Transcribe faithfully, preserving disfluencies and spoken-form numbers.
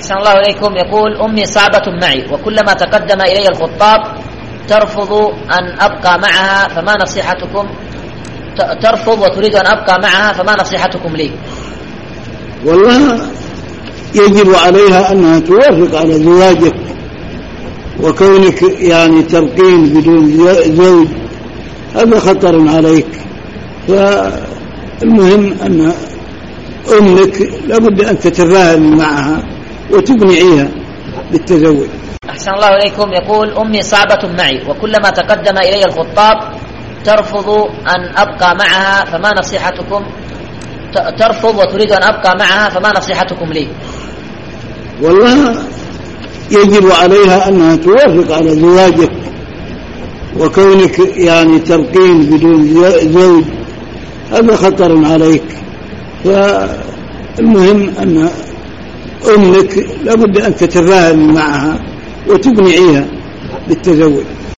أحسن الله إليكم. يقول أمي صعبة معي وكلما تقدم إلي الخطاب ترفض أن أبقى معها، فما نصيحتكم؟ ترفض وتريد أن أبقى معها، فما نصيحتكم لي؟ والله يجب عليها أنها توافق على زواجك، وكونك يعني تبقين بدون زوج هذا خطر عليك. فالمهم أن أمك لابد أن تتفاهم معها وتقنعيها بالتزوج. أحسن الله إليكم. يقول أمي صعبة معي وكلما تقدم إلي الخطاب ترفض أن أبقى معها، فما نصيحتكم؟ ترفض وتريد أن أبقى معها، فما نصيحتكم لي؟ والله يجب عليها أنها توافق على زواجك، وكونك يعني تبقين بدون زوج هذا خطر عليك. فالمهم أن أمك لابد أن تتفاهم معها وتقنعيها بالتزوج.